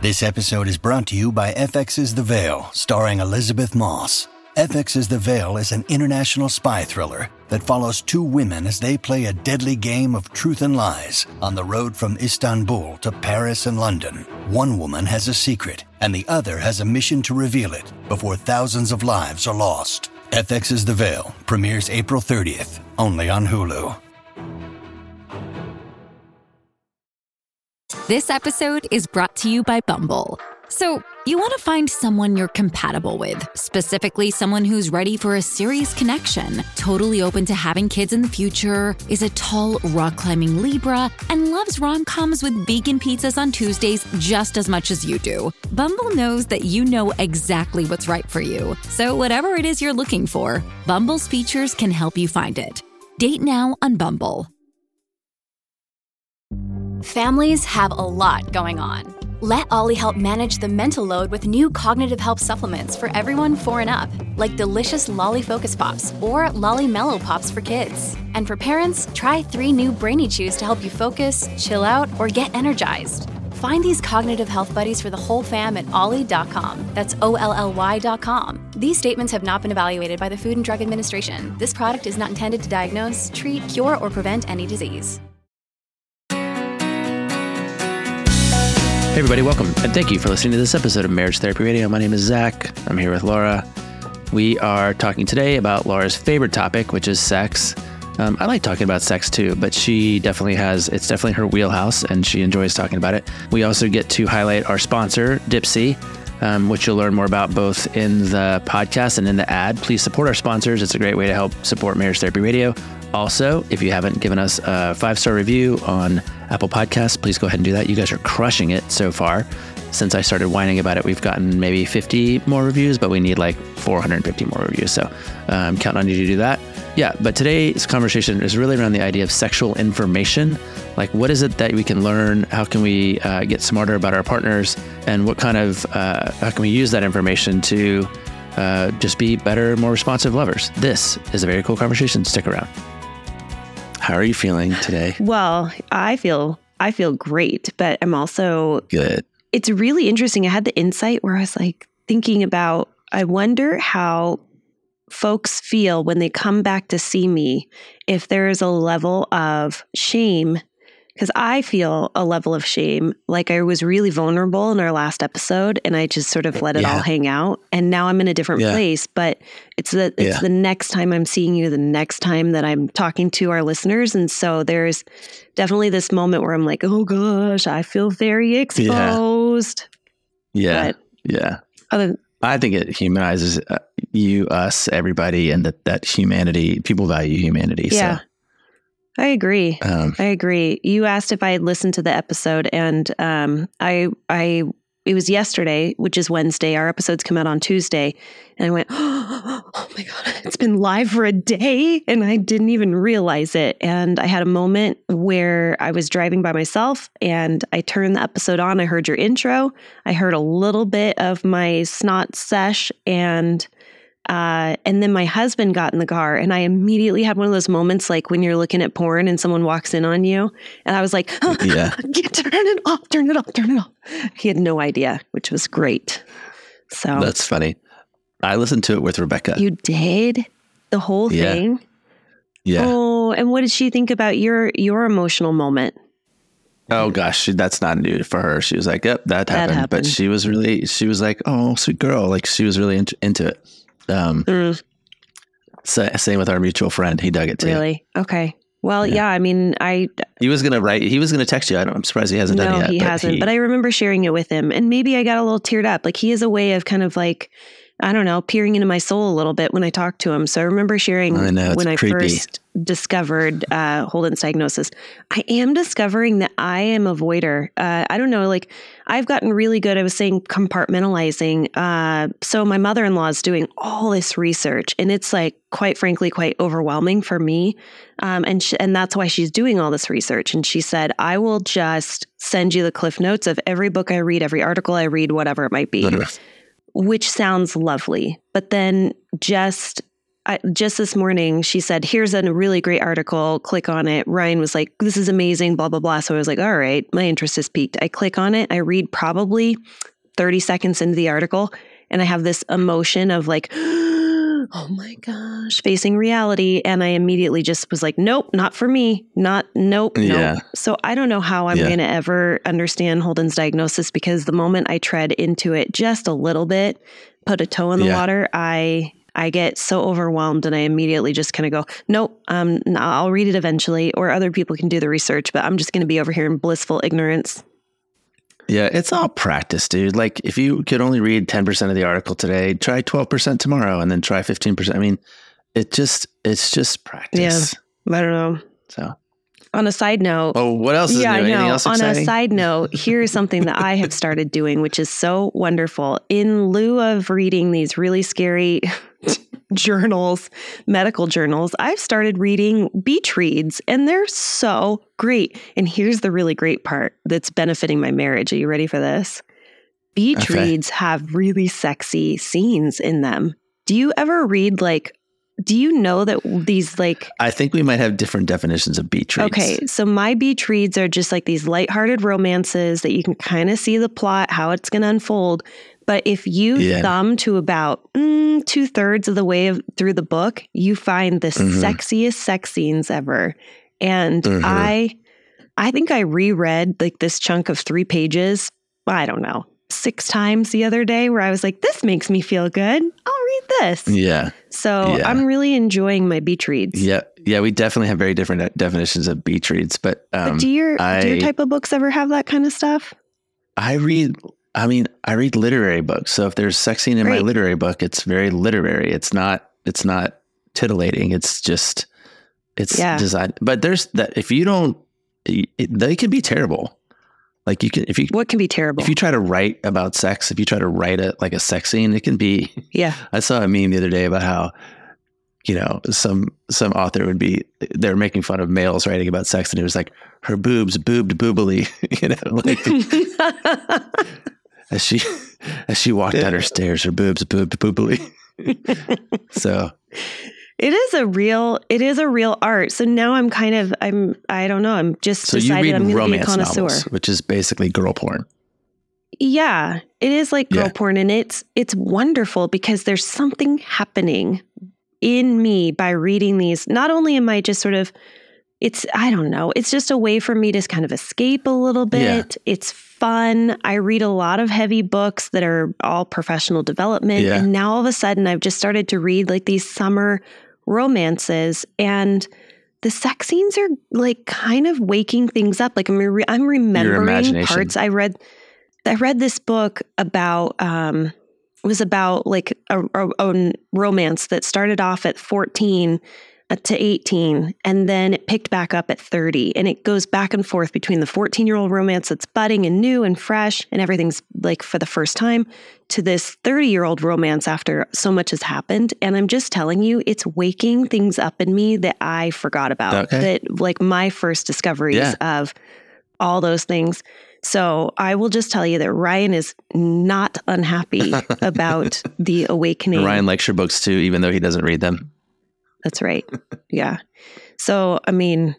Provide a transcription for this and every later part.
This episode is brought to you by FX's The Veil, starring Elizabeth Moss. FX's The Veil is an international spy thriller that follows two women as they play a deadly game of truth and lies on the road from Istanbul to Paris and London. One woman has a secret, and the other has a mission to reveal it before thousands of lives are lost. FX's The Veil premieres April 30th, only on Hulu. This episode is brought to you by Bumble. So, you want to find someone you're compatible with, specifically someone who's ready for a serious connection, totally open to having kids in the future, is a tall, rock-climbing Libra, and loves rom-coms with vegan pizzas on Tuesdays just as much as you do. Bumble knows that you know exactly what's right for you. So whatever it is you're looking for, Bumble's features can help you find it. Date now on Bumble. Families have a lot going on. Let Ollie help manage the mental load with new cognitive help supplements for everyone 4 and up, like delicious Lolly Focus Pops or Lolly Mellow Pops for kids. And for parents, try 3 new Brainy Chews to help you focus, chill out, or get energized. Find these cognitive health buddies for the whole fam at ollie.com. That's OLLY.com. These statements have not been evaluated by the Food and Drug Administration. This product is not intended to diagnose, treat, cure, or prevent any disease. Hey everybody, welcome, and thank you for listening to this episode of Marriage Therapy Radio. My name is Zach. I'm here with Laura. We are talking today about Laura's favorite topic, which is sex. I like talking about sex too, but she definitely it's definitely her wheelhouse, and she enjoys talking about it. We also get to highlight our sponsor, Dipsea, which you'll learn more about both in the podcast and in the ad. Please support our sponsors. It's a great way to help support Marriage Therapy Radio. Also, if you haven't given us a 5-star review on Apple Podcasts, please go ahead and do that. You guys are crushing it so far. Since I started whining about it, we've gotten maybe 50 more reviews, but we need like 450 more reviews. So I'm counting on you to do that. Yeah, but today's conversation is really around the idea of sexual information. Like, what is it that we can learn? How can we get smarter about our partners? And what kind of, how can we use that information to just be better, more responsive lovers? This is a very cool conversation. Stick around. How are you feeling today? Well, I feel great, but I'm also good. It's really interesting. I had the insight where I was like thinking about, I wonder how folks feel when they come back to see me, if there is a level of shame, because I feel a level of shame. Like I was really vulnerable in our last episode and I just sort of let it all hang out. And now I'm in a different place, but it's the next time I'm seeing you, the next time that I'm talking to our listeners. And so there's definitely this moment where I'm like, oh gosh, I feel very exposed. Yeah. I think it humanizes you, us, everybody, and that humanity, people value humanity. Yeah. So. I agree. I agree. You asked if I had listened to the episode, and it was yesterday, which is Wednesday. Our episodes come out on Tuesday, and I went, oh my God, it's been live for a day, and I didn't even realize it. And I had a moment where I was driving by myself, and I turned the episode on. I heard your intro. I heard a little bit of my snot sesh, and then my husband got in the car, and I immediately had one of those moments like when you're looking at porn and someone walks in on you. And I was like, turn it off. He had no idea, which was great. So that's funny. I listened to it with Rebecca. You did? The whole thing? Yeah. Oh, and what did she think about your emotional moment? Oh gosh, that's not new for her. She was like, yep, that happened. But she was like, oh, sweet girl. Like she was really into it. So, same with our mutual friend. He dug it too. Really? Okay. Well, yeah. I mean, he was going to text you. I'm surprised he hasn't done it yet. No, he hasn't. But I remember sharing it with him, and maybe I got a little teared up. Like he has a way of kind of like, I don't know, peering into my soul a little bit when I talk to him. So I remember sharing when I first discovered Holden's diagnosis. I am discovering that I am a voider. I don't know, like I've gotten really good. I was saying compartmentalizing. So my mother-in-law is doing all this research, and it's like, quite frankly, quite overwhelming for me. And that's why she's doing all this research. And she said, I will just send you the cliff notes of every book I read, every article I read, whatever it might be. Which sounds lovely. But then just just this morning, she said, here's a really great article. Click on it. Ryan was like, this is amazing, blah, blah, blah. So I was like, all right, my interest is piqued. I click on it. I read probably 30 seconds into the article, and I have this emotion of like, oh my gosh, facing reality. And I immediately just was like, nope, not for me. Nope. So I don't know how I'm going to ever understand Holden's diagnosis, because the moment I tread into it just a little bit, put a toe in the water, I get so overwhelmed, and I immediately just kind of go, nope, I'll read it eventually, or other people can do the research, but I'm just going to be over here in blissful ignorance. Yeah, it's all practice, dude. Like, if you could only read 10% of the article today, try 12% tomorrow, and then try 15%. I mean, it's just practice. Yeah, I don't know. So, on a side note. Oh, what else is new? Anything else exciting? On a side note, here's something that I have started doing, which is so wonderful. In lieu of reading these really scary journals, medical journals, I've started reading beach reads, and they're so great. And here's the really great part that's benefiting my marriage. Are you ready for this? Beach reads have really sexy scenes in them. Do you ever read do you know that these I think we might have different definitions of beach reads. Okay, so my beach reads are just like these lighthearted romances that you can kind of see the plot, how it's going to unfold. But if you thumb to about 2/3 of the way through the book, you find the sexiest sex scenes ever. And I think I reread this chunk of 3 pages, I don't know, 6 times the other day, where I was like, this makes me feel good. I'll read this. Yeah. So I'm really enjoying my beach reads. Yeah. Yeah. We definitely have very different definitions of beach reads, but do your type of books ever have that kind of stuff? I read literary books. So if there's sex scene in my literary book, it's very literary. It's not titillating. It's designed. But there's that, if you don't, they can be terrible. Like what can be terrible? If you try to write about sex, if you try to write a sex scene, it can be. Yeah. I saw a meme the other day about how, some author they're making fun of males writing about sex, and it was like, her boobs boobed boobily, as she walked down her stairs, her boobs boobed boobily. So. It is a real art. So now I'm just decided I'm going to be a connoisseur. Novels, which is basically girl porn. Yeah, it is like girl porn, and it's wonderful because there's something happening in me by reading these. Not only am I just sort of, it's just a way for me to kind of escape a little bit. Yeah. It's fun. I read a lot of heavy books that are all professional development. Yeah. And now all of a sudden I've just started to read these summer romances, and the sex scenes are kind of waking things up. I'm remembering parts. I read this book about, it was about a romance that started off at 14 to 18, and then it picked back up at 30, and it goes back and forth between the 14-year-old romance that's budding and new and fresh and everything's for the first time, to this 30-year-old romance after so much has happened. And I'm just telling you, it's waking things up in me that I forgot about, that my first discoveries of all those things. So I will just tell you that Ryan is not unhappy about the awakening. And Ryan likes your books too, even though he doesn't read them. That's right. Yeah. So, I mean,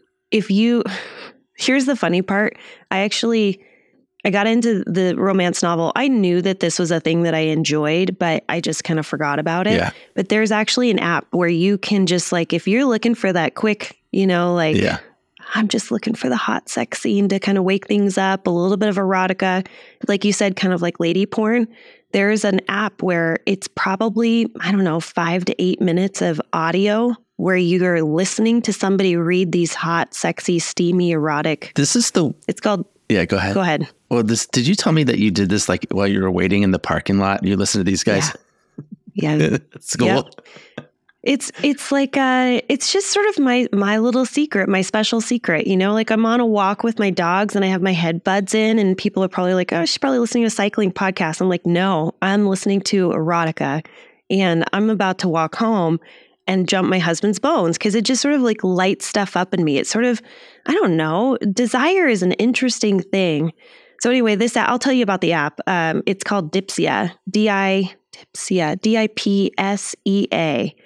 here's the funny part. I got into the romance novel. I knew that this was a thing that I enjoyed, but I just kind of forgot about it. Yeah. But there's actually an app where you can just if you're looking for that quick, I'm just looking for the hot sex scene to kind of wake things up, a little bit of erotica, like you said, kind of like lady porn. There's an app where it's probably, 5 to 8 minutes of audio where you're listening to somebody read these hot, sexy, steamy, erotic. It's called. Yeah, go ahead. Go ahead. Well, did you tell me that you did this while you were waiting in the parking lot? You listened to these guys? Yeah. That's cool. Yep. It's it's just sort of my little secret, my special secret, I'm on a walk with my dogs and I have my headbuds in, and people are probably like, oh, she's probably listening to a cycling podcast. I'm like, no, I'm listening to erotica, and I'm about to walk home and jump my husband's bones, because it just sort of lights stuff up in me. It's sort of, I don't know, desire is an interesting thing. So anyway, I'll tell you about the app. It's called Dipsea, Dipsea, Dipsea.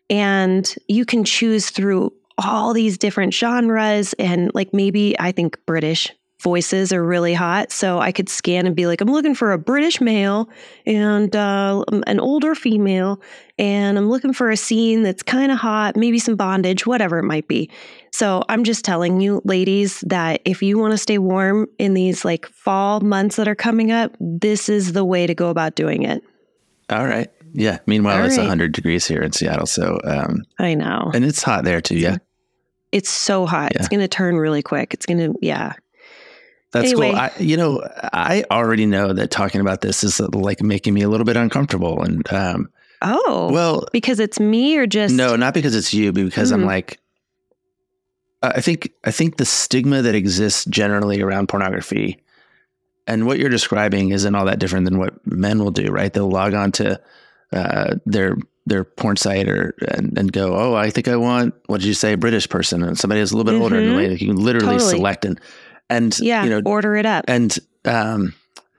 And you can choose through all these different genres. And like, maybe I think British voices are really hot. So I could scan and be like, I'm looking for a British male and an older female. And I'm looking for a scene that's kind of hot, maybe some bondage, whatever it might be. So I'm just telling you, ladies, that if you want to stay warm in these like fall months that are coming up, this is the way to go about doing it. All right. Yeah. Meanwhile, it's 100 degrees here in Seattle. So I know. And it's hot there too. Yeah. It's so hot. Yeah. It's going to turn really quick. It's going to, yeah. That's anyway. Cool. I already know that talking about this is like making me a little bit uncomfortable. And well, because it's me or just no, not because it's you, but because I'm like, I think the stigma that exists generally around pornography and what you're describing isn't all that different than what men will do, right? They'll log on to their porn site and go, oh, I think I want, what did you say, British person, and somebody who's a little bit older, and like, you can literally select and order it up. And Dr.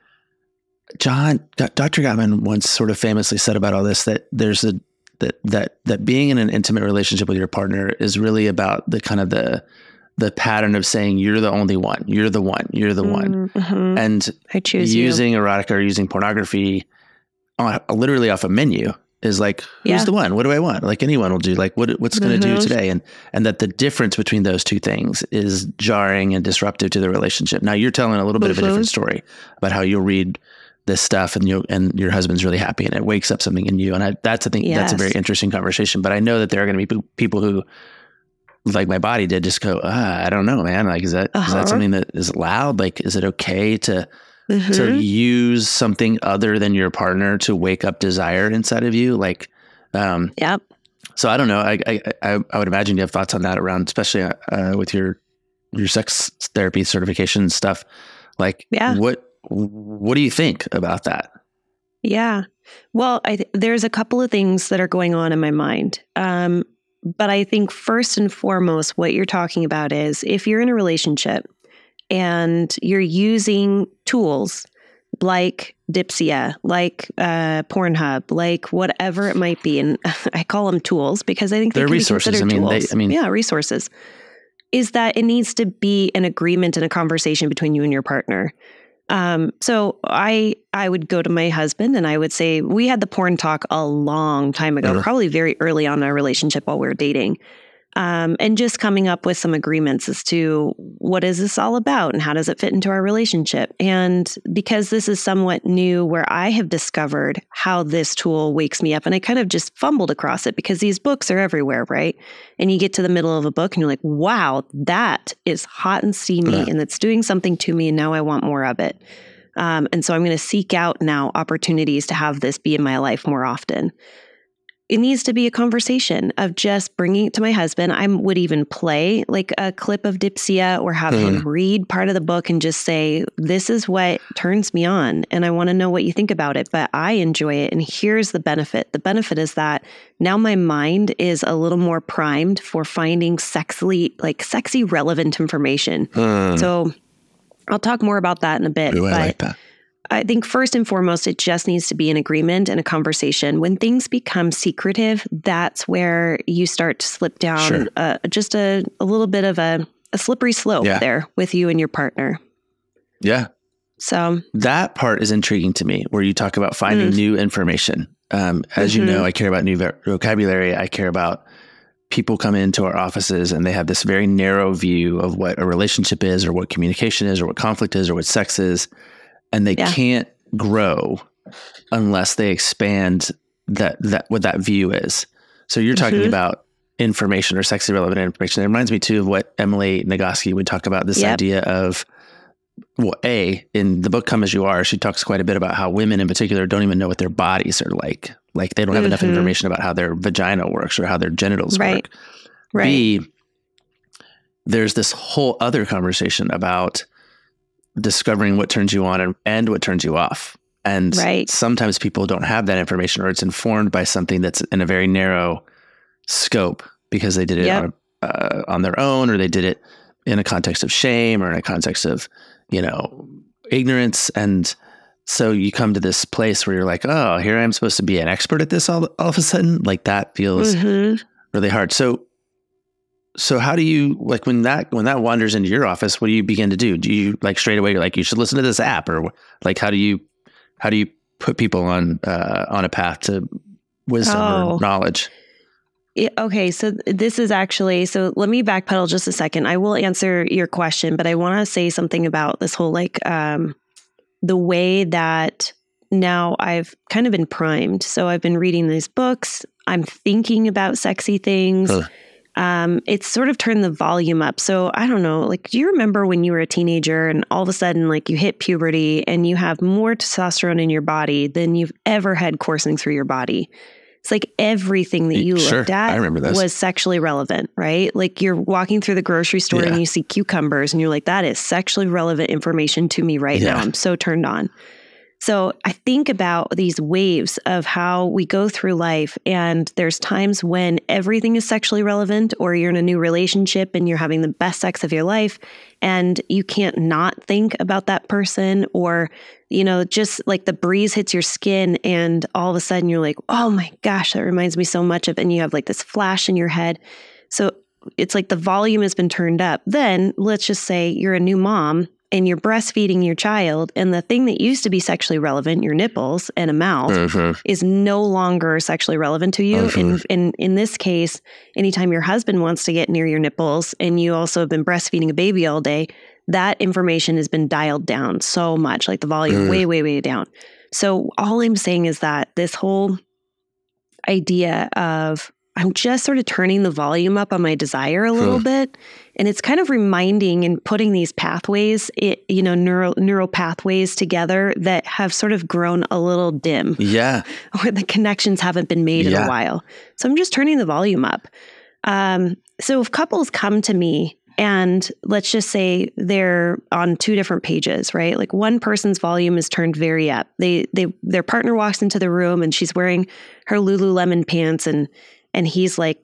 Gottman once sort of famously said about all this that there's that being in an intimate relationship with your partner is really about the kind of the pattern of saying you're the only one, you're the one, you're the one, and I choose using erotica or using pornography literally off a menu is like, who's the one? What do I want? Like anyone will do, like what's going to do today. And that the difference between those two things is jarring and disruptive to the relationship. Now you're telling a little bit of a different story about how you'll read this stuff and your husband's really happy and it wakes up something in you. And that's a very interesting conversation, but I know that there are going to be people who, like my body did, just go, I don't know, man. Like, is that something that is allowed? Like, is it okay to use something other than your partner to wake up desire inside of you? Like, yep. So I don't know. I would imagine you have thoughts on that around, especially with your sex therapy certification stuff. Like, what do you think about that? Yeah. Well, there's a couple of things that are going on in my mind. But I think first and foremost, what you're talking about is if you're in a relationship and you're using tools like Dipsia, like Pornhub, like whatever it might be, and I call them tools because I think they're resources. Resources. Is that it needs to be an agreement and a conversation between you and your partner. So I would go to my husband and I would say, we had the porn talk a long time ago, probably very early on in our relationship while we were dating. And just coming up with some agreements as to what is this all about and how does it fit into our relationship? And because this is somewhat new where I have discovered how this tool wakes me up, and I kind of just fumbled across it because these books are everywhere, right? And you get to the middle of a book and you're like, wow, that is hot and steamy and it's doing something to me and now I want more of it. And so I'm going to seek out now opportunities to have this be in my life more often. It needs to be a conversation of just bringing it to my husband. I would even play like a clip of Dipsia or have him read part of the book and just say, this is what turns me on. And I want to know what you think about it, but I enjoy it. And here's the benefit. The benefit is that now my mind is a little more primed for finding sexy relevant information. So I'll talk more about that in a bit. Ooh, I like that. I think first and foremost, it just needs to be an agreement and a conversation. When things become secretive, that's where you start to slip down just a little bit of a slippery slope there with you and your partner. Yeah. So that part is intriguing to me, where you talk about finding new information. As you know, I care about new vocabulary. I care about people come into our offices and they have this very narrow view of what a relationship is or what communication is or what conflict is or what sex is. And they can't grow unless they expand that what that view is. So you're talking about information or sexually relevant information. It reminds me too of what Emily Nagoski would talk about, this idea of, well, in the book Come As You Are, she talks quite a bit about how women in particular don't even know what their bodies are like. Like they don't have enough information about how their vagina works or how their genitals work. Right. B, there's this whole other conversation about discovering what turns you on and what turns you off. And sometimes people don't have that information, or it's informed by something that's in a very narrow scope because they did it on their own, or they did it in a context of shame or in a context of, ignorance. And So you come to this place where you're like, oh, here I'm supposed to be an expert at this all of a sudden. Like that feels really hard. So how do you, like when that wanders into your office, what do you begin to do? Do you like straight away, you're like, you should listen to this app, or like, how do you put people on a path to wisdom or knowledge? Okay. So this is actually, so let me backpedal just a second. I will answer your question, but I want to say something about this whole, like, the way that now I've kind of been primed. So I've been reading these books. I'm thinking about sexy things. It's sort of turned the volume up. So I don't know, like, do you remember when you were a teenager and all of a sudden, like, you hit puberty and you have more testosterone in your body than you've ever had coursing through your body? It's like everything that you looked at I remember this. Was sexually relevant, right? Like you're walking through the grocery store and you see cucumbers and you're like, that is sexually relevant information to me right now. I'm so turned on. So I think about these waves of how we go through life, and there's times when everything is sexually relevant, or you're in a new relationship and you're having the best sex of your life and you can't not think about that person, or, you know, just like the breeze hits your skin and all of a sudden you're like, oh my gosh, that reminds me so much of, and you have like this flash in your head. So it's like the volume has been turned up. Then let's just say you're a new mom and you're breastfeeding your child, and the thing that used to be sexually relevant, your nipples and a mouth, is no longer sexually relevant to you. And in this case, anytime your husband wants to get near your nipples and you also have been breastfeeding a baby all day, that information has been dialed down so much, like the volume way, way, way down. So all I'm saying is that this whole idea of, I'm just sort of turning the volume up on my desire a little bit. And it's kind of reminding and putting these pathways, neural pathways together that have sort of grown a little dim. Yeah. Or the connections haven't been made in a while. So I'm just turning the volume up. So if couples come to me and let's just say they're on two different pages, right? Like one person's volume is turned very up. Their partner walks into the room and she's wearing her Lululemon pants and he's like,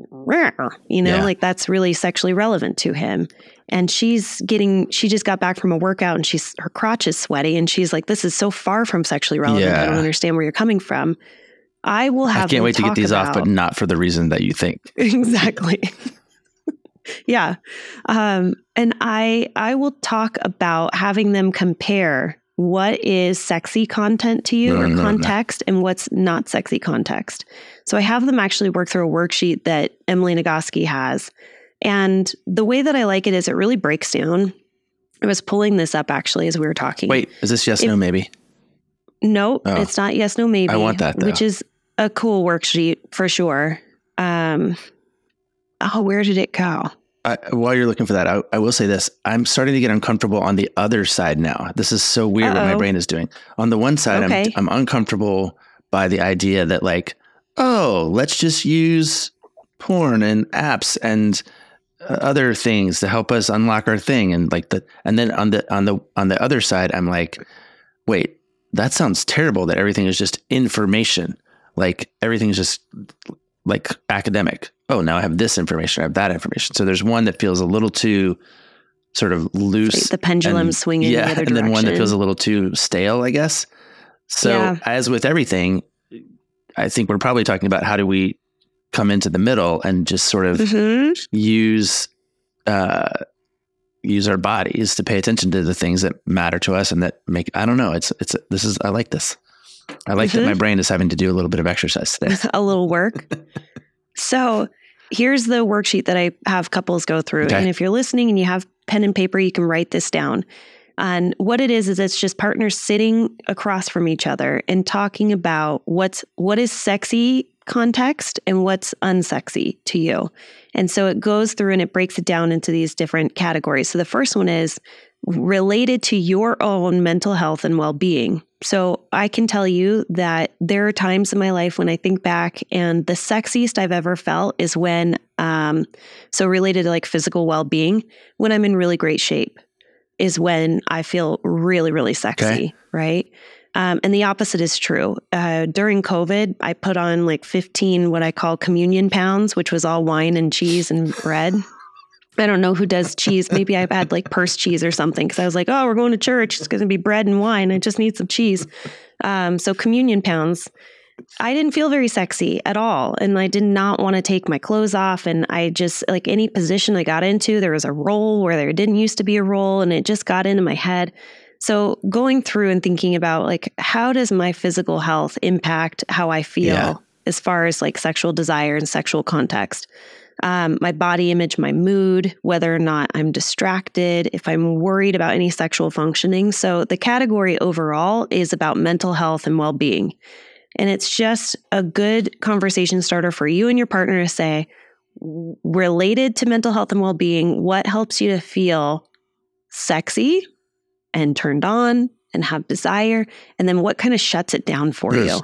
like that's really sexually relevant to him. And she just got back from a workout and her crotch is sweaty. And she's like, this is so far from sexually relevant. I don't understand where you're coming from. I can't wait to get these off, but not for the reason that you think. Exactly. Yeah. And I will talk about having them compare what is sexy content to you or context and what's not sexy context. So I have them actually work through a worksheet that Emily Nagoski has. And the way that I like it is it really breaks down. I was pulling this up actually as we were talking. Wait, is this yes, no, maybe? No, it's not yes, no, maybe. I want that though. Which is a cool worksheet for sure. Where did it go? While you're looking for that, I will say this. I'm starting to get uncomfortable on the other side now. This is so weird what my brain is doing. On the one side, I'm uncomfortable by the idea that like, oh, let's just use porn and apps and other things to help us unlock our thing. And like and then on the other side, I'm like, wait, that sounds terrible that everything is just information. Like everything is just like academic. Oh, now I have this information, I have that information. So there's one that feels a little too sort of loose. Like the pendulum swinging the other direction. And then one that feels a little too stale, I guess. So as with everything, I think we're probably talking about how do we come into the middle and just sort of use our bodies to pay attention to the things that matter to us and that make, I don't know. I like this. I like that my brain is having to do a little bit of exercise today. A little work. So here's the worksheet that I have couples go through. Okay. And if you're listening and you have pen and paper, you can write this down. And what it is it's just partners sitting across from each other and talking about what is sexy context and what's unsexy to you. And so it goes through and it breaks it down into these different categories. So the first one is related to your own mental health and well-being. So I can tell you that there are times in my life when I think back and the sexiest I've ever felt is when, so related to like physical well-being, when I'm in really great shape is when I feel really, really sexy, right? And the opposite is true. During COVID, I put on like 15, what I call communion pounds, which was all wine and cheese and bread. I don't know who does cheese. Maybe I've had like purse cheese or something because I was like, oh, we're going to church. It's going to be bread and wine. I just need some cheese. So communion pounds. I didn't feel very sexy at all. And I did not want to take my clothes off. And I just, like any position I got into, there was a role where there didn't used to be a role, and it just got into my head. So going through and thinking about like, how does my physical health impact how I feel as far as like sexual desire and sexual context? My body image, my mood, whether or not I'm distracted, if I'm worried about any sexual functioning. So the category overall is about mental health and well-being. And it's just a good conversation starter for you and your partner to say, related to mental health and well-being, what helps you to feel sexy and turned on and have desire? And then what kind of shuts it down for you?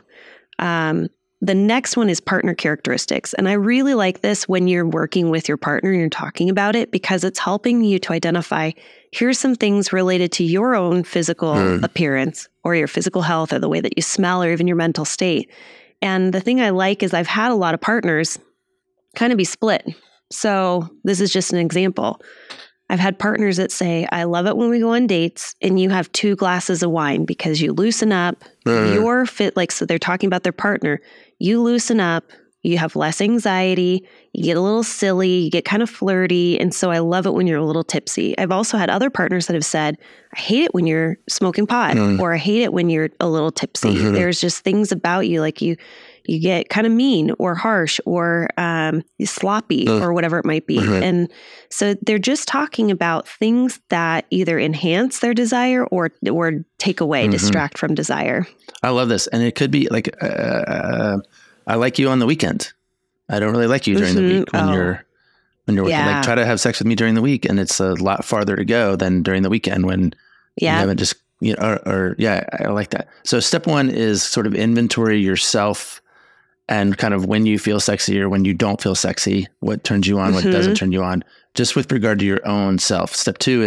The next one is partner characteristics. And I really like this when you're working with your partner and you're talking about it, because it's helping you to identify, here's some things related to your own physical appearance or your physical health or the way that you smell or even your mental state. And the thing I like is I've had a lot of partners kind of be split. So this is just an example. I've had partners that say, I love it when we go on dates and you have 2 glasses of wine because you loosen up, you're fit. Like, so they're talking about their partner. You loosen up, you have less anxiety, you get a little silly, you get kind of flirty. And so I love it when you're a little tipsy. I've also had other partners that have said, I hate it when you're smoking pot or I hate it when you're a little tipsy. There's just things about you, like you get kind of mean or harsh or sloppy or whatever it might be. And so they're just talking about things that either enhance their desire or take away, distract from desire. I love this. And it could be like, I like you on the weekend. I don't really like you during the week when you're working. Like, try to have sex with me during the week. And it's a lot farther to go than during the weekend when you haven't just, I like that. So step 1 is sort of inventory yourself and kind of when you feel sexy or when you don't feel sexy, what turns you on, what doesn't turn you on, just with regard to your own self. Step 2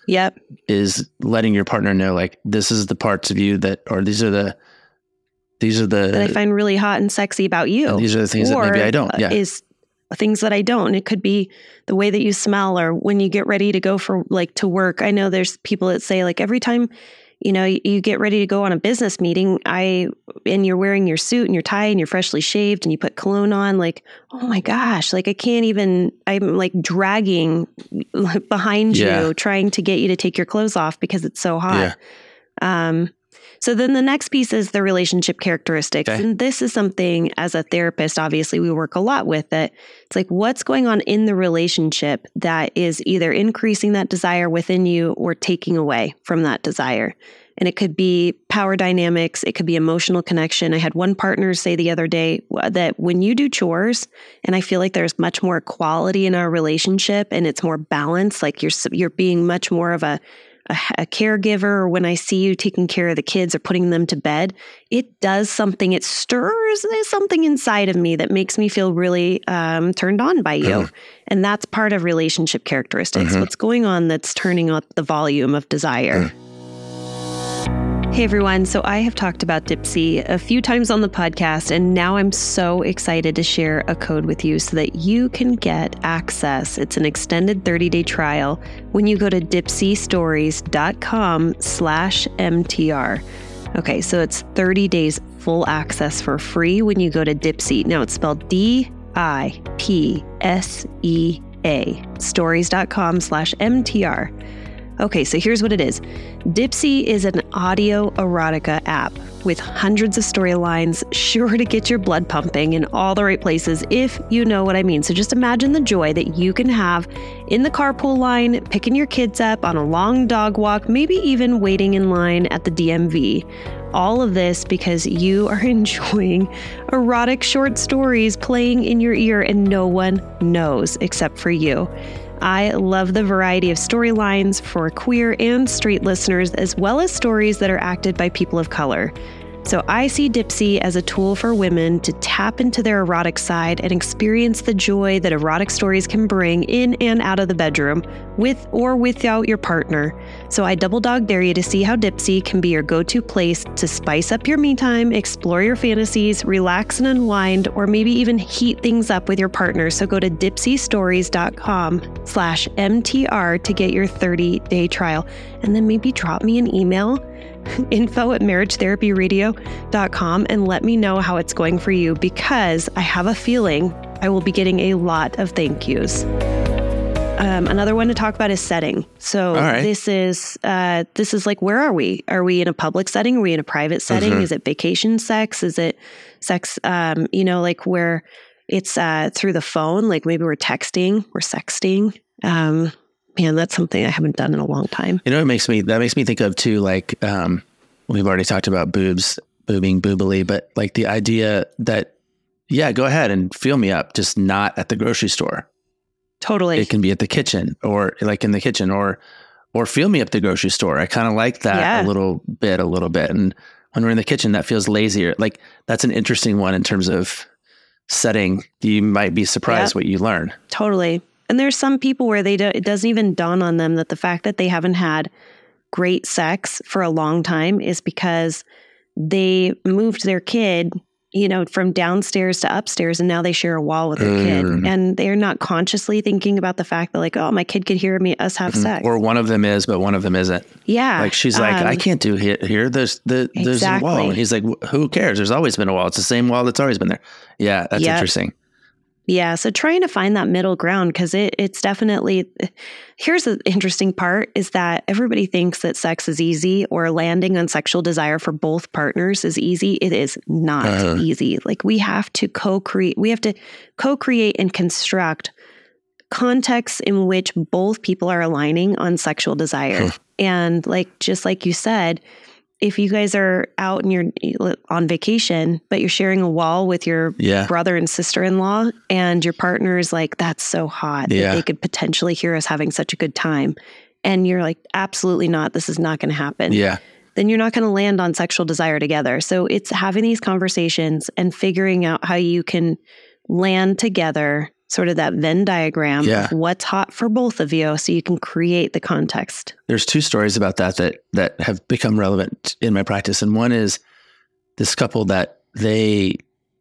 is letting your partner know, like, this is the parts of you that, or these are the that I find really hot and sexy about you. And these are the things that maybe I don't. Is things that I don't. It could be the way that you smell or when you get ready to go for like to work. I know there's people that say like every time, you get ready to go on a business meeting, and you're wearing your suit and your tie and you're freshly shaved and you put cologne on, like, oh my gosh, like I'm like dragging behind you, trying to get you to take your clothes off because it's so hot. So then the next piece is the relationship characteristics. Okay. And this is something, as a therapist, obviously we work a lot with it. It's like, what's going on in the relationship that is either increasing that desire within you or taking away from that desire? And it could be power dynamics. It could be emotional connection. I had one partner say the other day that when you do chores, and I feel like there's much more equality in our relationship and it's more balanced, like you're being much more of a caregiver, or when I see you taking care of the kids or putting them to bed, it does something. It stirs something inside of me that makes me feel really turned on by you. And that's part of relationship characteristics. What's going on that's turning up the volume of desire. Hey everyone, so I have talked about Dipsea a few times on the podcast, and now I'm so excited to share a code with you so that you can get access. It's an extended 30-day trial when you go to dipseastories.com/MTR. Okay, so it's 30 days full access for free when you go to Dipsea. Now it's spelled DIPSEA, stories.com/MTR. Okay, so here's what it is. Dipsea is an audio erotica app with hundreds of storylines, sure to get your blood pumping in all the right places, if you know what I mean. So just imagine the joy that you can have in the carpool line, picking your kids up on a long dog walk, maybe even waiting in line at the DMV. All of this because you are enjoying erotic short stories playing in your ear and no one knows except for you. I love the variety of storylines for queer and straight listeners, as well as stories that are acted by people of color. So I see Dipsea as a tool for women to tap into their erotic side and experience the joy that erotic stories can bring in and out of the bedroom, with or without your partner. So I double dog dare you to see how Dipsea can be your go-to place to spice up your me time, explore your fantasies, relax and unwind, or maybe even heat things up with your partner. So go to dipseastories.com/MTR to get your 30-day trial. And then maybe drop me an email, info@marriagetherapyradio.com, and let me know how it's going for you, because I have a feeling I will be getting a lot of thank yous. Another one to talk about is setting. So this is like, where are we? Are we in a public setting? Are we in a private setting? Is it vacation sex? Is it sex, like where it's through the phone? Like maybe we're texting, we're sexting. Man, that's something I haven't done in a long time. That makes me think of too, like, we've already talked about boobs, boobing, boobily, but like the idea that, yeah, go ahead and feel me up, just not at the grocery store. Totally. It can be at the kitchen, or like in the kitchen, or feel me up the grocery store. I kind of like that a little bit. And when we're in the kitchen, that feels lazier. Like that's an interesting one in terms of setting. You might be surprised what you learn. Totally. And there's some people where it doesn't even dawn on them that the fact that they haven't had great sex for a long time is because they moved their kid, from downstairs to upstairs, and now they share a wall with their kid. And they're not consciously thinking about the fact that, like, oh, my kid could hear us have sex. Or one of them is, but one of them isn't. Yeah. Like she's like, I can't do here. There's a wall. And he's like, who cares? There's always been a wall. It's the same wall that's always been there. Yeah, that's interesting. Yeah. So trying to find that middle ground, because it's definitely, here's the interesting part is that everybody thinks that sex is easy, or landing on sexual desire for both partners is easy. It is not easy. Like we have to co-create and construct contexts in which both people are aligning on sexual desire. And just like you said, if you guys are out and you're on vacation, but you're sharing a wall with your brother and sister-in-law, and your partner is like, that's so hot that they could potentially hear us having such a good time. And you're like, absolutely not. This is not going to happen. Yeah. Then you're not going to land on sexual desire together. So it's having these conversations and figuring out how you can land together, sort of that Venn diagram of what's hot for both of you, so you can create the context. There's two stories about that have become relevant in my practice. And one is this couple that they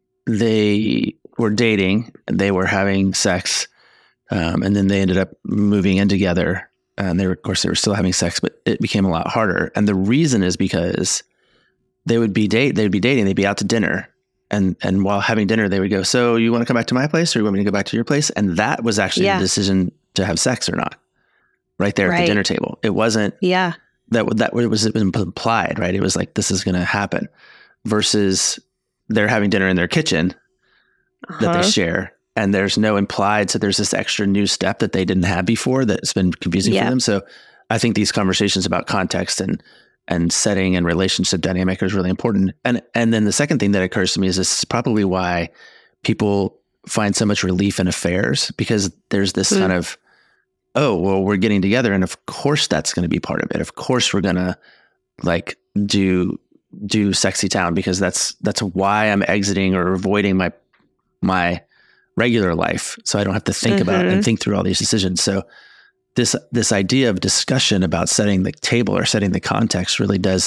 were dating and they were having sex. And then they ended up moving in together, and they were still having sex, but it became a lot harder. And the reason is because they'd be dating, they'd be out to dinner. And while having dinner, they would go, so you want to come back to my place, or you want me to go back to your place? And that was actually the decision to have sex or not, right there at the dinner table. It wasn't that it was implied, right? It was like, this is going to happen, versus they're having dinner in their kitchen that they share, and there's no implied. So there's this extra new step that they didn't have before that's been confusing for them. So I think these conversations about context and setting and relationship dynamic is really important. And then the second thing that occurs to me is this is probably why people find so much relief in affairs, because there's this kind of, oh, well, we're getting together, and of course that's going to be part of it. Of course we're going to like do sexy town, because that's why I'm exiting or avoiding my regular life, so I don't have to think about and think through all these decisions. So this idea of discussion about setting the table or setting the context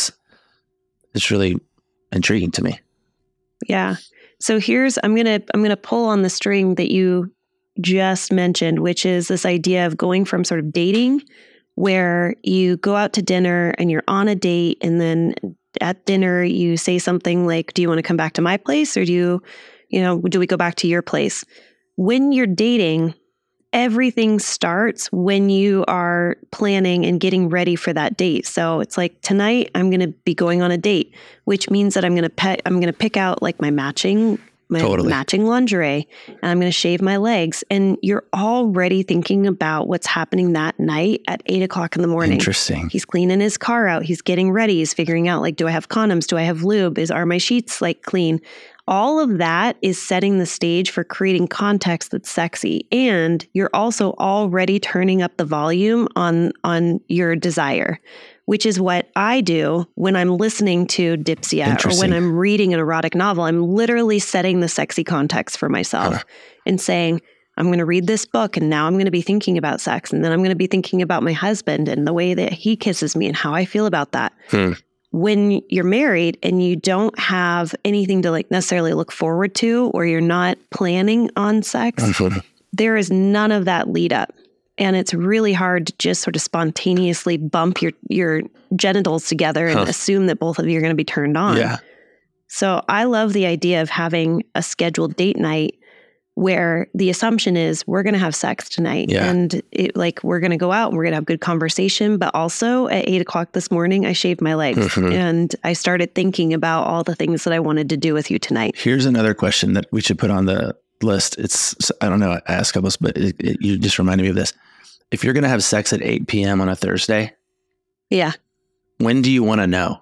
it's really intriguing to me. Yeah. So I'm going to pull on the string that you just mentioned, which is this idea of going from sort of dating, where you go out to dinner and you're on a date, and then at dinner you say something like, do you want to come back to my place, or do we go back to your place? When you're dating, everything starts when you are planning and getting ready for that date. So it's like, tonight I'm going to be going on a date, which means that I'm going to pick out like my matching lingerie, and I'm going to shave my legs. And you're already thinking about what's happening that night at 8:00 in the morning. Interesting. He's cleaning his car out. He's getting ready. He's figuring out, like, do I have condoms? Do I have lube? Are my sheets like clean? All of that is setting the stage for creating context that's sexy. And you're also already turning up the volume on your desire, which is what I do when I'm listening to Dipsia or when I'm reading an erotic novel. I'm literally setting the sexy context for myself and saying, I'm going to read this book and now I'm going to be thinking about sex. And then I'm going to be thinking about my husband and the way that he kisses me and how I feel about that. When you're married and you don't have anything to like necessarily look forward to, or you're not planning on sex, there is none of that lead up. And it's really hard to just sort of spontaneously bump your genitals together and assume that both of you are going to be turned on. Yeah. So I love the idea of having a scheduled date night where the assumption is we're going to have sex tonight. Yeah. And we're going to go out and we're going to have good conversation. But also at 8:00 this morning, I shaved my legs and I started thinking about all the things that I wanted to do with you tonight. Here's another question that we should put on the list. It's, I don't know, I asked couples, but you just reminded me of this. If you're going to have sex at 8 p.m. on a Thursday, when do you want to know?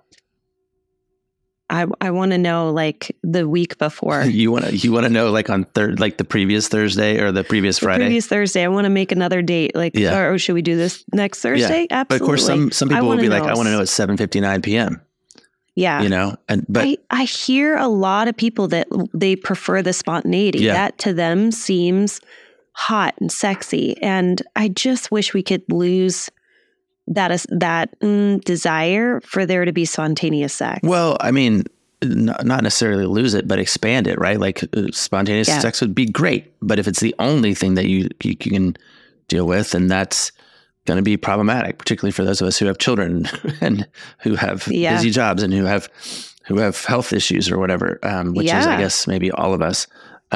I want to know like the week before. You want to know like on like the previous Thursday or the previous Friday? Previous Thursday. I want to make another date. Like, or should we do this next Thursday? Yeah. Absolutely. But of course, some people will be like, I want to know at 7:59 p.m. Yeah. You know, but I hear a lot of people that they prefer the spontaneity. Yeah. That to them seems hot and sexy. And I just wish we could lose that desire for there to be spontaneous sex. Well, I mean, not necessarily lose it, but expand it, right? Like spontaneous sex would be great. But if it's the only thing that you can deal with, and that's going to be problematic, particularly for those of us who have children and who have busy jobs and who have health issues or whatever, which is, I guess, maybe all of us.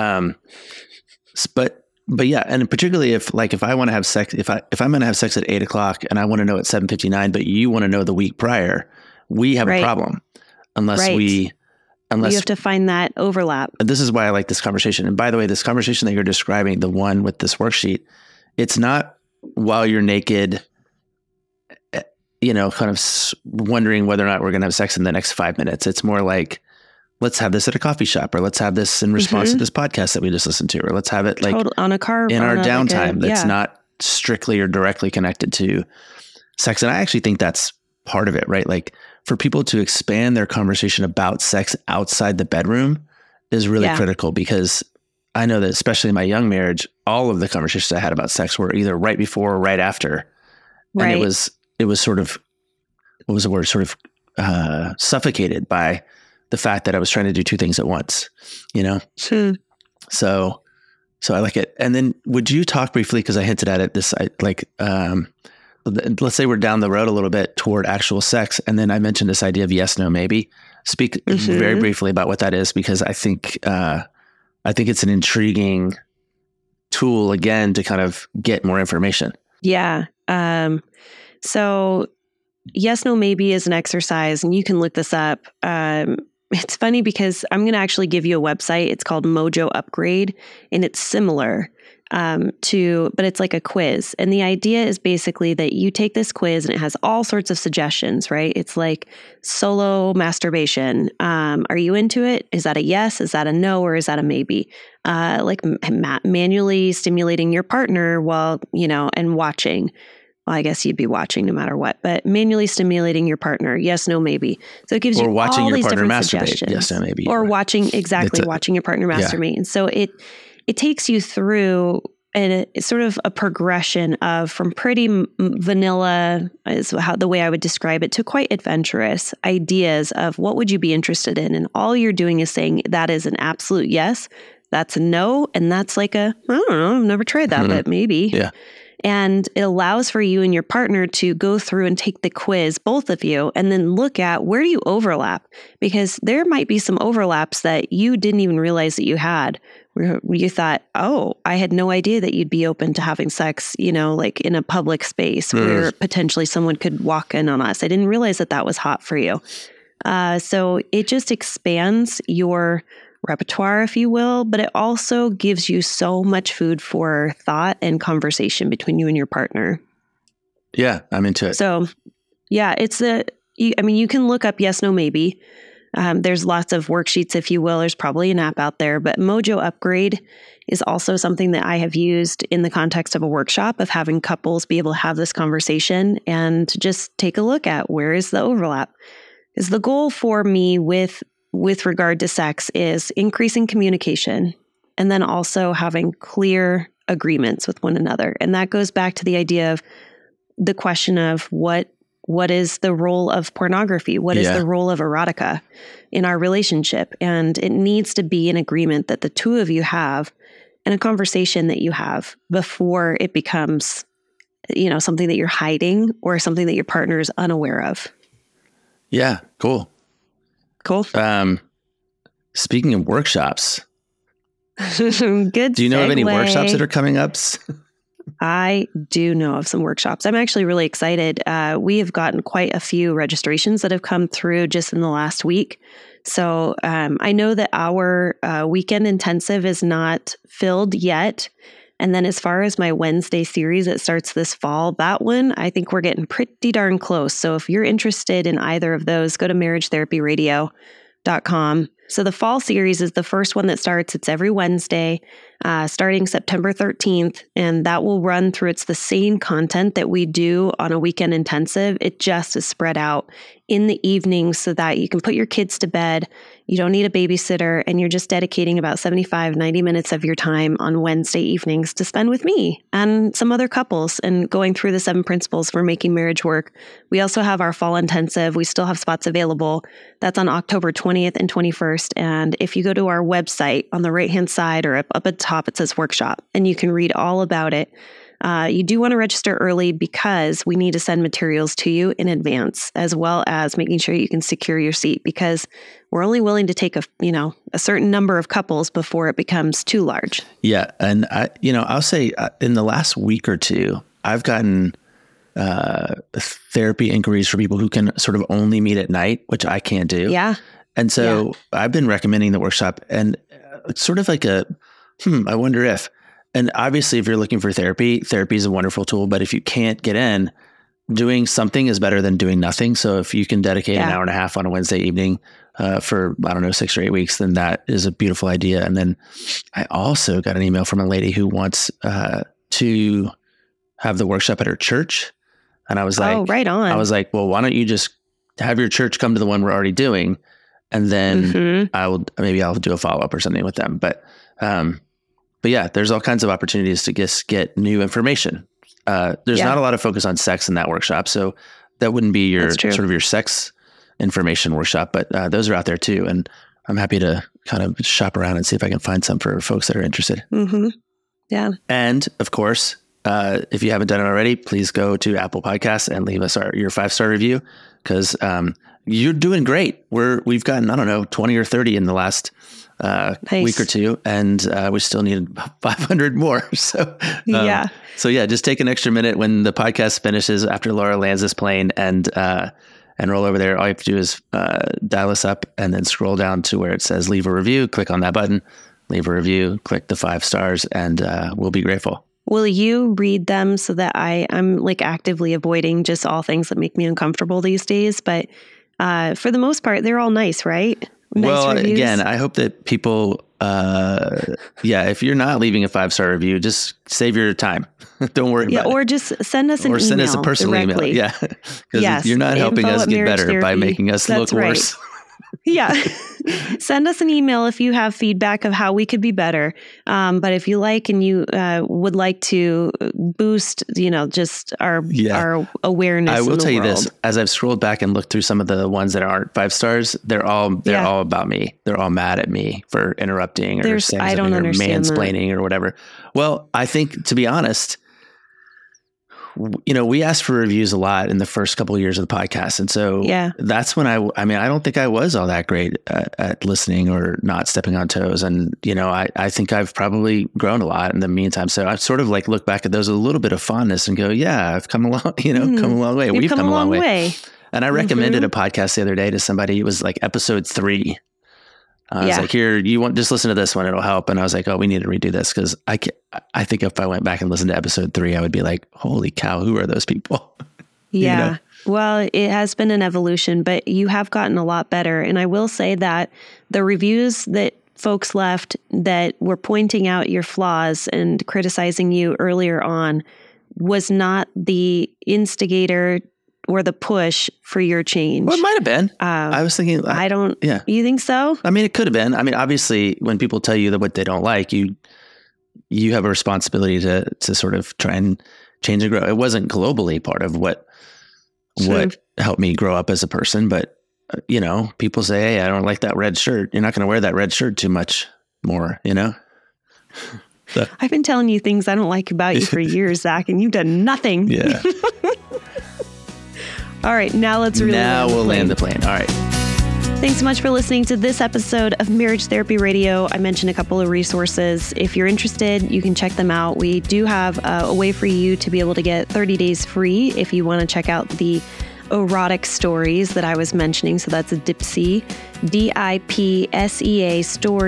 But yeah, and particularly if I want to have sex, if I'm going to have sex at 8:00 and I want to know at 7:59, but you want to know the week prior, we have a problem unless you have to find that overlap. This is why I like this conversation. And by the way, this conversation that you're describing, the one with this worksheet, it's not while you're naked, you know, kind of wondering whether or not we're going to have sex in the next 5 minutes. It's more like, let's have this at a coffee shop, or let's have this in response to this podcast that we just listened to, or let's have it like on a car in our downtime that's not strictly or directly connected to sex. And I actually think that's part of it, right? Like for people to expand their conversation about sex outside the bedroom is really critical, because I know that especially in my young marriage, all of the conversations I had about sex were either right before or right after. Right. And it was sort of, what was the word? Sort of suffocated by the fact that I was trying to do two things at once, you know? Sure. So I like it. And then would you talk briefly, because I hinted at it, let's say we're down the road a little bit toward actual sex. And then I mentioned this idea of yes, no, maybe. Speak very briefly about what that is, because I think it's an intriguing tool, again, to kind of get more information. Yeah. So yes, no, maybe is an exercise, and you can look this up. It's funny because I'm going to actually give you a website. It's called Mojo Upgrade, and it's similar but it's like a quiz. And the idea is basically that you take this quiz and it has all sorts of suggestions, right? It's like solo masturbation. Are you into it? Is that a yes? Is that a no? Or is that a maybe? Like manually stimulating your partner while, and watching. Well, I guess you'd be watching no matter what, but manually stimulating your partner. Yes, no, maybe. So it gives you watching all your these partner different masturbate. suggestions. Yes, no, maybe. Or watching your partner masturbate. And so it takes you through it's sort of a progression of from pretty vanilla is the way I would describe it, to quite adventurous ideas of what would you be interested in. And all you're doing is saying that is an absolute yes, that's a no, and that's like I don't know, I've never tried that, but maybe. Yeah. And it allows for you and your partner to go through and take the quiz, both of you, and then look at where do you overlap? Because there might be some overlaps that you didn't even realize that you had. Where you thought, oh, I had no idea that you'd be open to having sex, like in a public space where potentially someone could walk in on us. I didn't realize that was hot for you. So it just expands your repertoire, if you will, but it also gives you so much food for thought and conversation between you and your partner. Yeah, I'm into it. So yeah, you can look up yes, no, maybe. There's lots of worksheets, if you will. There's probably an app out there, but Mojo Upgrade is also something that I have used in the context of a workshop of having couples be able to have this conversation and just take a look at where is the overlap. Because the goal for me with regard to sex is increasing communication and then also having clear agreements with one another. And that goes back to the idea of the question of what is the role of pornography? What is the role of erotica in our relationship? And it needs to be an agreement that the two of you have and a conversation that you have before it becomes, something that you're hiding or something that your partner is unaware of. Yeah. Cool. Speaking of workshops, good. Do you know of any workshops that are coming up? I do know of some workshops. I'm actually really excited. We have gotten quite a few registrations that have come through just in the last week. So I know that our weekend intensive is not filled yet. And then as far as my Wednesday series that starts this fall, that one, I think we're getting pretty darn close. So if you're interested in either of those, go to marriagetherapyradio.com. So the fall series is the first one that starts. It's every Wednesday, starting September 13th, and that will run through. It's the same content that we do on a weekend intensive. It just is spread out in the evenings so that you can put your kids to bed. You don't need a babysitter, and you're just dedicating about 75, 90 minutes of your time on Wednesday evenings to spend with me and some other couples and going through the 7 principles for making marriage work. We also have our fall intensive. We still have spots available. That's on October 20th and 21st. And if you go to our website on the right-hand side or up at the top, it says workshop, and you can read all about it. You do want to register early because we need to send materials to you in advance, as well as making sure you can secure your seat, because we're only willing to take a certain number of couples before it becomes too large. Yeah. And I'll say in the last week or two, I've gotten therapy inquiries for people who can sort of only meet at night, which I can't do. Yeah. And so I've been recommending the workshop, and it's sort of like I wonder if. And obviously, if you're looking for therapy is a wonderful tool. But if you can't get in, doing something is better than doing nothing. So if you can dedicate an hour and a half on a Wednesday evening for, 6 or 8 weeks, then that is a beautiful idea. And then I also got an email from a lady who wants to have the workshop at her church. And I was like, right on. I was like, well, why don't you just have your church come to the one we're already doing? And then I'll do a follow-up or something with them. But yeah, there's all kinds of opportunities to just get new information. There's not a lot of focus on sex in that workshop, so that wouldn't be your sort of your sex information workshop, but those are out there too. And I'm happy to kind of shop around and see if I can find some for folks that are interested. Mm-hmm. Yeah. And of course, if you haven't done it already, please go to Apple Podcasts and leave us your 5-star review, because you're doing great. We've gotten, 20 or 30 in the last week or two, and we still need 500 more. So just take an extra minute when the podcast finishes after Laura lands this plane and roll over there. All you have to do is dial us up and then scroll down to where it says leave a review. Click on that button, leave a review, click the 5 stars, and we'll be grateful. Will you read them so that I'm like actively avoiding just all things that make me uncomfortable these days? But for the most part, they're all nice, right? Nice reviews. Again, I hope that people, if you're not leaving a 5-star review, just save your time. Don't worry about it. Or just send us an email. Or send us a personal directly. email. Yeah. Because you're not helping us get better by making us look worse. Yeah. Send us an email if you have feedback of how we could be better. But if you like and you would like to boost, just our awareness. I will tell you this, as I've scrolled back and looked through some of the ones that aren't 5 stars, they're all about me. They're all mad at me for interrupting or saying something or mansplaining or whatever. Well, I think, to be honest, we asked for reviews a lot in the first couple of years of the podcast. And so that's when I don't think I was all that great at listening or not stepping on toes. And, I think I've probably grown a lot in the meantime. So I sort of like look back at those with a little bit of fondness and go, yeah, I've come along, come a long way. We've come a long way. And I recommended a podcast the other day to somebody. It was like episode 3. I was like, here, just listen to this one. It'll help. And I was like, oh, we need to redo this. Cause I think if I went back and listened to episode 3, I would be like, holy cow, who are those people? Yeah. Well, it has been an evolution, but you have gotten a lot better. And I will say that the reviews that folks left that were pointing out your flaws and criticizing you earlier on was not the instigator or the push for your change. Well, it might have been. I was thinking. I don't. Yeah. You think so? I mean, it could have been. I mean, obviously, when people tell you that what they don't like, you have a responsibility to sort of try and change and grow. It wasn't globally part of what helped me grow up as a person, but people say, "Hey, I don't like that red shirt." You're not going to wear that red shirt too much more, So. I've been telling you things I don't like about you for years, Zach, and you've done nothing. Yeah. All right, now let's really land the plane. All right. Thanks so much for listening to this episode of Marriage Therapy Radio. I mentioned a couple of resources. If you're interested, you can check them out. We do have a way for you to be able to get 30 days free if you want to check out the erotic stories that I was mentioning. So that's a Dipsea, DIPSEA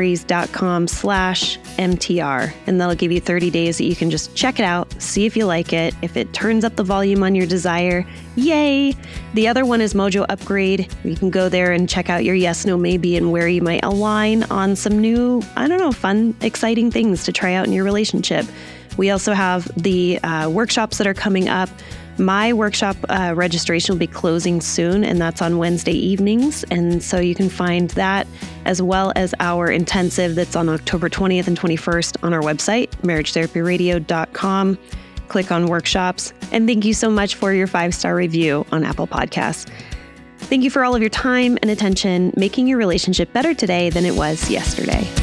stories.com/MTR. And that'll give you 30 days that you can just check it out, see if you like it. If it turns up the volume on your desire, yay. The other one is Mojo Upgrade. You can go there and check out your yes, no, maybe, and where you might align on some new, fun, exciting things to try out in your relationship. We also have the workshops that are coming up. My workshop registration will be closing soon, and that's on Wednesday evenings. And so you can find that as well as our intensive that's on October 20th and 21st on our website, marriagetherapyradio.com. Click on workshops. And thank you so much for your 5-star review on Apple Podcasts. Thank you for all of your time and attention, making your relationship better today than it was yesterday.